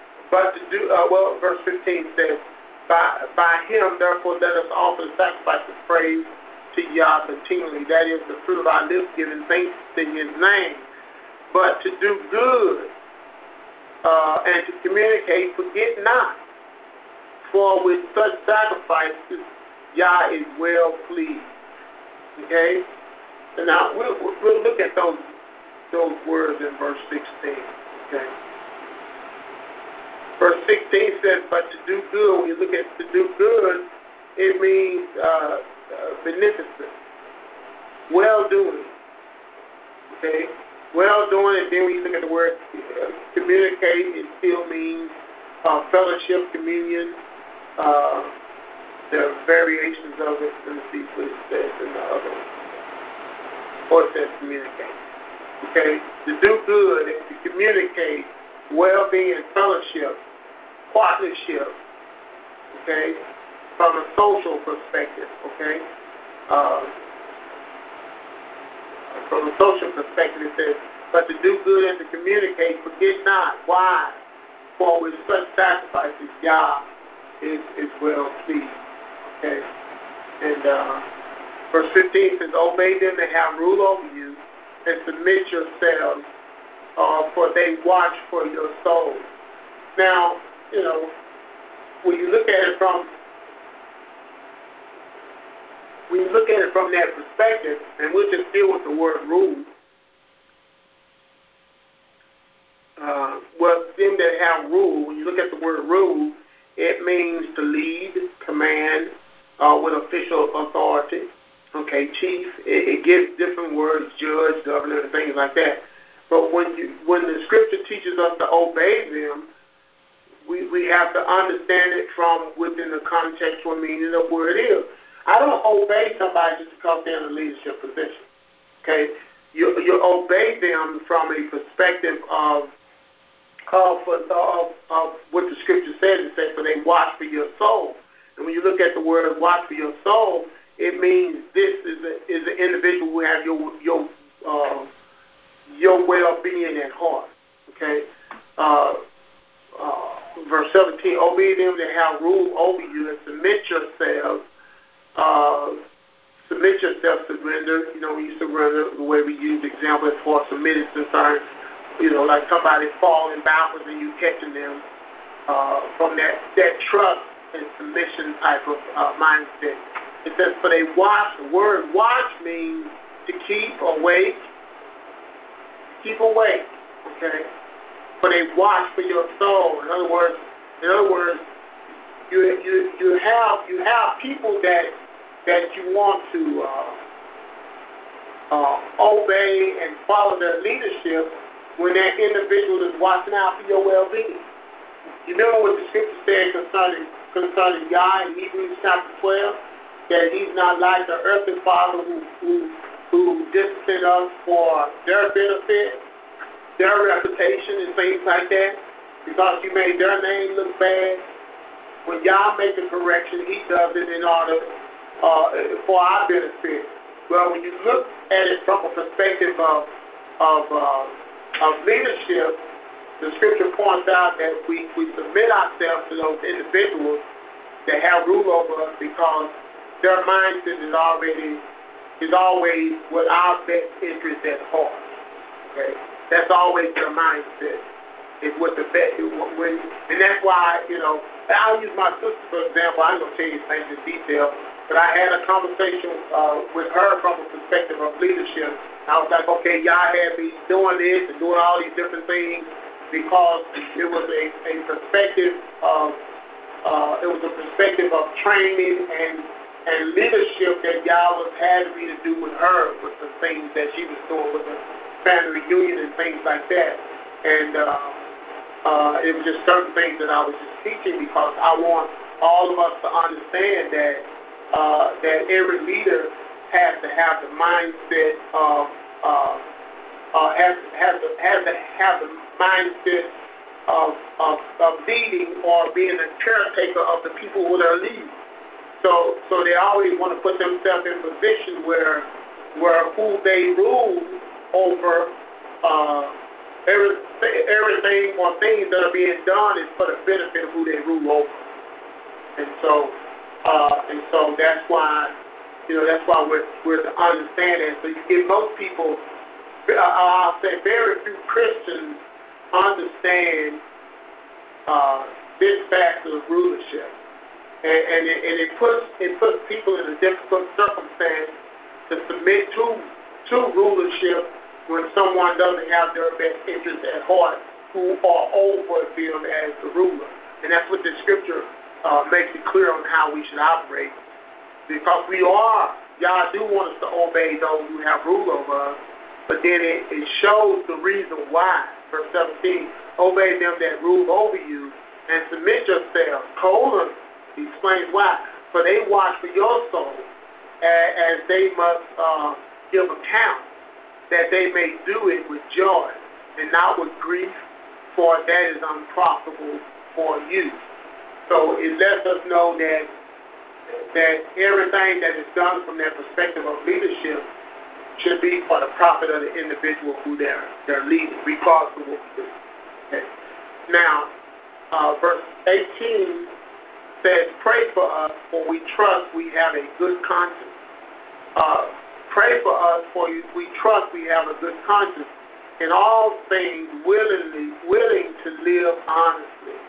verse 15 says, by him, therefore, let us offer the sacrifice of praise to Yah continually. That is the fruit of our lips, giving thanks to his name. But to do good and to communicate, forget not. For with such sacrifices, Yah is well pleased. Okay? And now we'll look at those words in verse 16. Okay. Verse 16 says, but to do good, when you look at to do good, it means beneficent, well-doing. Okay? Well-doing, and then when you look at the word communicate, it still means fellowship, communion. There are variations of it. Let me see what it says in the other one. Or it says communicate. Okay? To do good and to communicate well-being, fellowship, partnership, okay, from a social perspective, okay? From a social perspective, it says, but to do good and to communicate, forget not. Why? For with such sacrifices, Yah is well pleased, okay? And verse 15 says, obey them that have rule over you, and submit yourselves, for they watch for your soul. Now, when you look at it from that perspective, and we'll just deal with the word rule. Them that have rule, when you look at the word rule, it means to lead, command, with official authority. Okay, chief, it gives different words, judge, governor, and things like that. But when the scripture teaches us to obey them, we have to understand it from within the contextual meaning of where it is. I don't obey somebody just because they're in a leadership position. Okay, you obey them from a perspective of what the scripture says. It says, "For they watch for your soul." And when you look at the word "watch for your soul," it means this is an individual who have your well-being at heart. Okay. Verse 17: obey them that have rule over you, and submit yourselves submit yourself, surrender. You know, when you surrender, the way we use the example as far as submitting is concerned, you know, like somebody falling backwards and you catching them from that trust and submission type of mindset. It says, for they watch. The word watch means to keep awake. Keep awake, okay? For they watch for your soul. In other words, you have people that you want to obey and follow their leadership when that individual is watching out for your well-being. You remember what the scripture said concerning Yah in Hebrews chapter 12, that he's not like the earthly father who disciplined us for their benefit, their reputation and things like that, because you made their name look bad. When Yah makes a correction, he does it in order for our benefit. Well, when you look at it from a perspective of leadership, the scripture points out that we submit ourselves to those individuals that have rule over us because their mindset is always with our best interest at heart. Okay, that's always their mindset. Is what the best. And that's why, you know, I'll use my sister for example. I'm going to tell you things in detail, but I had a conversation with her from a perspective of leadership. I was like, okay, y'all had me doing this and doing all these different things because it was a perspective of training and leadership that y'all was having me to do with her with the things that she was doing with the family reunion and things like that. And it was just certain things that I was just teaching because I want all of us to understand that every leader has to have the mindset of leading or being a caretaker of the people who they're leading. So they always want to put themselves in position where who they rule over everything or things that are being done is for the benefit of who they rule over. And so that's why, you know, that's why we're to understand that. So you get most people, I'll say very few Christians understand this fact of rulership. And it puts people in a difficult circumstance to submit to rulership when someone doesn't have their best interest at heart, who are over them as the ruler. And that's what the scripture makes it clear on how we should operate. Because y'all do want us to obey those who have rule over us, but then it shows the reason why. Verse 17, obey them that rule over you and submit yourselves. He explains why. For they watch for your soul as they must give account, that they may do it with joy and not with grief, for that is unprofitable for you. So it lets us know that everything that is done from that perspective of leadership should be for the profit of the individual who they're leading, regardless of what we do. Okay. Now, verse 18 says, pray for us, for we trust we have a good conscience. Pray for us, for we trust we have a good conscience. In all things, willing to live honestly.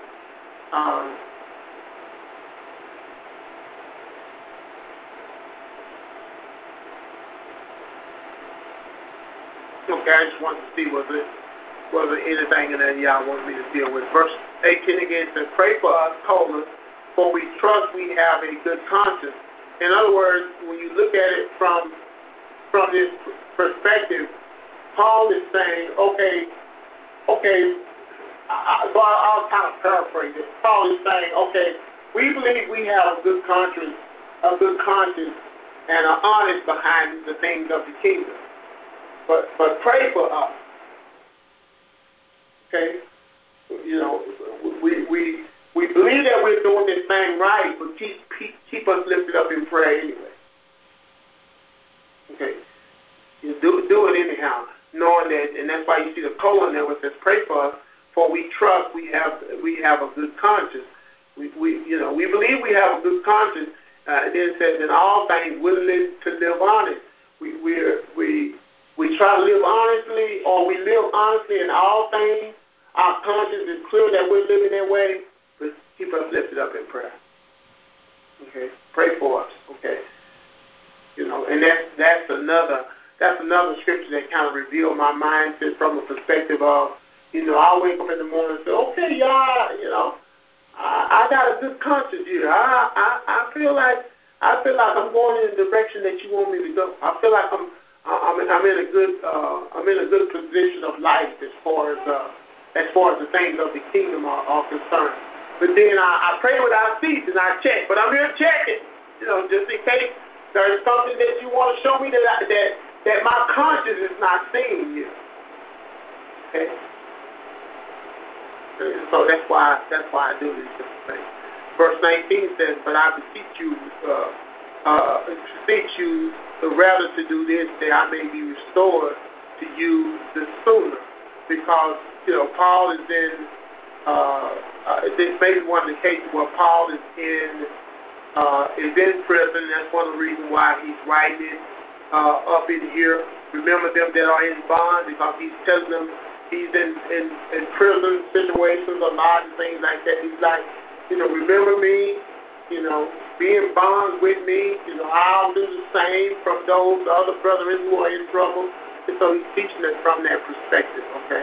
Okay, I just wanted to see was there anything in there y'all wanted me to deal with. Verse 18 again says, pray for us, for we trust we have a good conscience. In other words, when you look at it from this perspective, Paul is saying, okay, I'll kind of paraphrase it. Paul is saying, okay, we believe we have a good conscience, and are honest behind the things of the kingdom. But pray for us. Okay? You know, we believe that we're doing this thing right, but keep us lifted up in prayer anyway. Okay? You do it anyhow, knowing that, and that's why you see the colon there, which says pray for us, for we trust we have a good conscience. We believe we have a good conscience, And then it says, in all things, willing to live honest. We try to live honestly, or we live honestly in all things. Our conscience is clear that we're living that way, but keep us lifted up in prayer. Okay, pray for us. Okay, and that's another scripture that kind of revealed my mindset from a perspective of, I wake up in the morning and say, okay, y'all, I got a good conscience here. I feel like I'm going in the direction that you want me to go. I feel like I'm in a good position of life as far as the things of the kingdom are concerned. But then I pray without cease and I check. But I'm here checking, just in case there's something that you want to show me that my conscience is not seeing you. Okay. So that's why I do these different things. Verse 19 says, "But I beseech you, rather to do this, that I may be restored to you the sooner." Because Paul is in. This may be one of the cases where Paul is in prison. That's one of the reasons why he's writing it up in here. Remember them that are in bond, because he's telling them he's in prison situations a lot and things like that. He's like, remember me, be in bonds with me. I'll do the same from those other brethren who are in trouble. And so he's teaching it from that perspective, okay?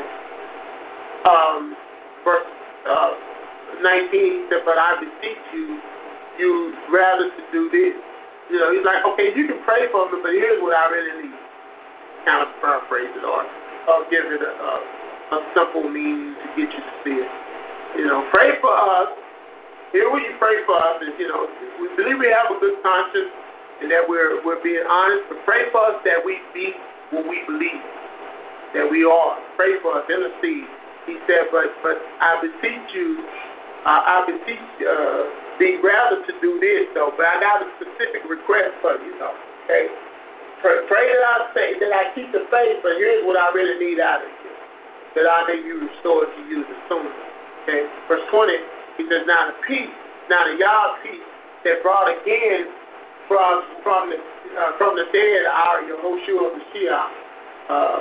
Verse 19, he said, "But I beseech you rather to do this." He's like, okay, you can pray for me, but here's what I really need. Kind of paraphrase it or give it a simple meaning to get you to see it. Pray for us. Here when you pray for us is, we believe we have a good conscience and that we're being honest, but pray for us that we be what we believe, that we are. Pray for us, intercede. He said, but I beseech thee rather to do this, though. But I got a specific request for you, though. Okay? Pray that I keep the faith, but here's what I really need out of you, that I may be restored to you the sooner. Okay? Verse 20, he says, now the Yah peace that brought again from the dead our Yehoshua Mashiach,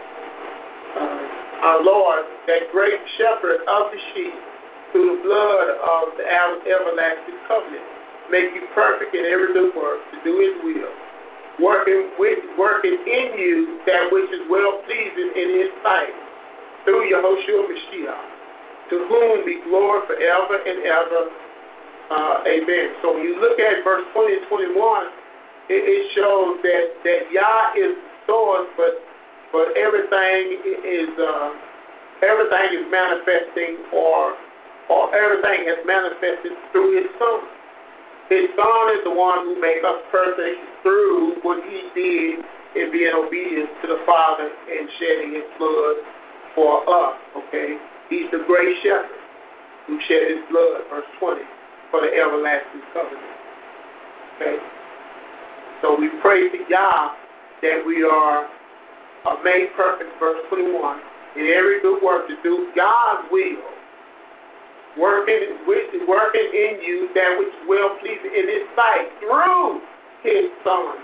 our Lord, that great shepherd of the sheep, through the blood of the everlasting covenant, make you perfect in every good work to do his will, working in you that which is well pleasing in his sight, through Yehoshua Mashiach, to whom be glory forever and ever. Amen. So when you look at verse 20 and 21, it shows that Yah is the source, but everything is manifesting or everything has manifested through his Son. His Son is the one who makes us perfect through what he did in being obedient to the Father and shedding his blood for us. Okay, he's the great shepherd who shed his blood, verse 20, for the everlasting covenant. Okay, so we pray to Yah that we are made perfect, verse 21, in every good work to do God's will, working in you that which is well pleasing in his sight through his Son.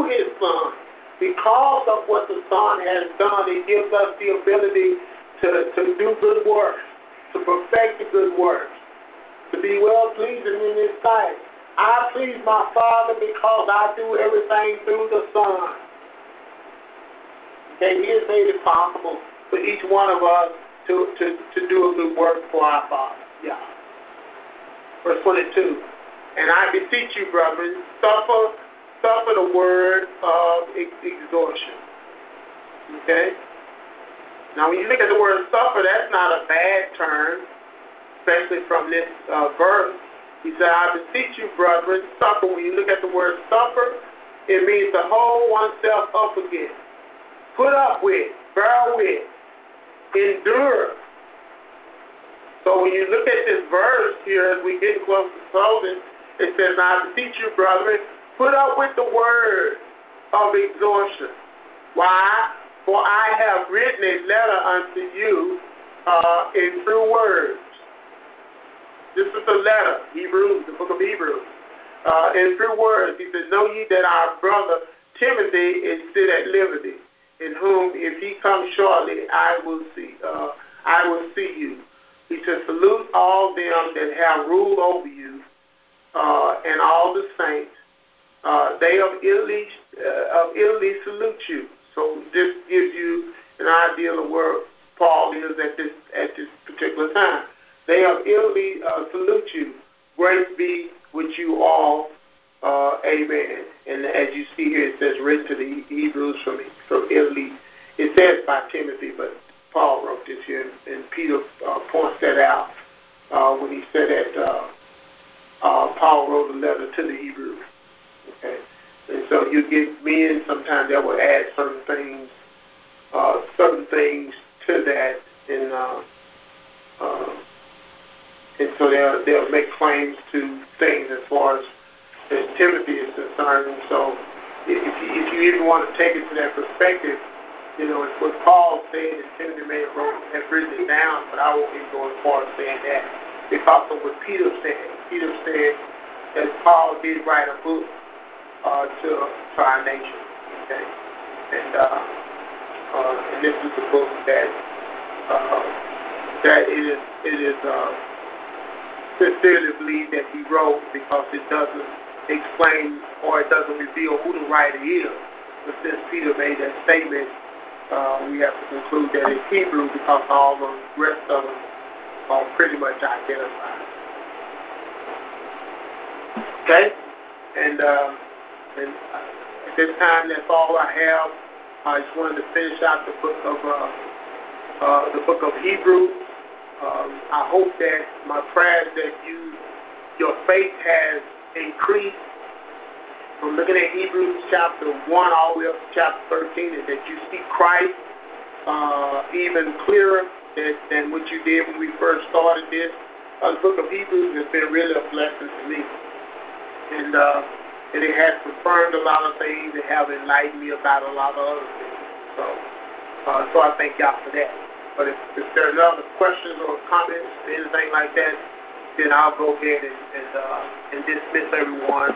Because of what the Son has done, it gives us the ability to do good works, to perfect the good works, to be well pleasing in his sight. I please my Father because I do everything through the Son. Okay, he has made it possible for each one of us to do a good work for our Father. Yeah. Verse 22. And I beseech you, brethren, suffer the word of exhortation. Okay? Now, when you look at the word suffer, that's not a bad term, especially from this verse. He said, I beseech you, brethren, suffer. When you look at the word suffer, it means to hold oneself up against, put up with, bear with, endure. So when you look at this verse here, as we get close to closing, it says, I beseech you, brethren, put up with the word of exhortation. Why? For I have written a letter unto you in true words. This is the letter, Hebrews, the book of Hebrews. In few words, he said, know ye that our brother Timothy is still at liberty, in whom if he comes shortly, I will see you. He said, salute all them that have rule over you, and all the saints. They of Italy salute you. So this gives you an idea of where Paul is at this particular time. They of Italy salute you. Grace be with you all. Amen. And as you see here, it says written to the Hebrews from Italy. It says by Timothy, but Paul wrote this here, and Peter points that out when he said that Paul wrote a letter to the Hebrews. Okay, and so you get men sometimes that will add certain things to that, and so they'll make claims to things as far as Timothy is concerned. So if you even want to take it to that perspective, you know, it's what Paul said, and Timothy may have written it down, but I won't even go as far as saying that, because of what Peter said. Peter said that Paul did write a book to our nation, okay, and this is the book that it is sincerely believed that he wrote, because it doesn't explain or it doesn't reveal who the writer is. But since Peter made that statement, we have to conclude that it's Hebrew, because all the rest of them are pretty much identified. Okay? And at this time, that's all I have. I just wanted to finish out the book of Hebrews. I hope that my prayer is that your faith has increased from looking at Hebrews chapter 1 all the way up to chapter 13, and that you see Christ even clearer than what you did when we first started this. The book of Hebrews has been really a blessing to me. And it has confirmed a lot of things. It has enlightened me about a lot of other things. So I thank y'all for that. But if there are no other questions or comments or anything like that, then I'll go ahead and dismiss everyone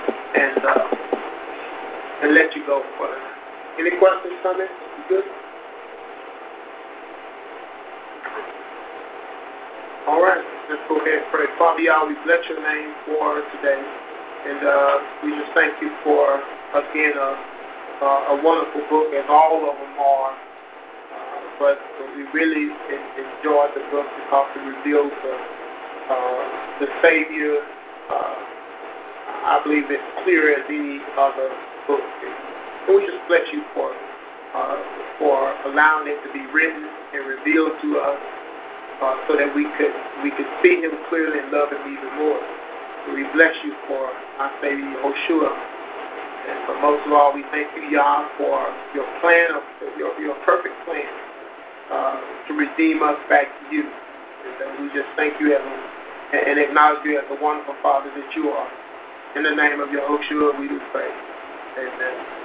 and let you go for it. Any questions, comments? You good? All right. Let's go ahead and pray. Father, y'all, we bless your name for today. And we just thank you for, again, a wonderful book, as all of them are. But we really enjoyed the book because it reveals the Savior. I believe it's clear as any other book. And we just bless you for allowing it to be written and revealed to us, so that we could see him clearly and love him even more. So we bless you for our Savior, Yeshua. And but most of all, we thank you, Yah, for your plan, your perfect plan to redeem us back to you. And we just thank you and acknowledge you as the wonderful Father that you are. In the name of Yahushua, we do pray. Amen.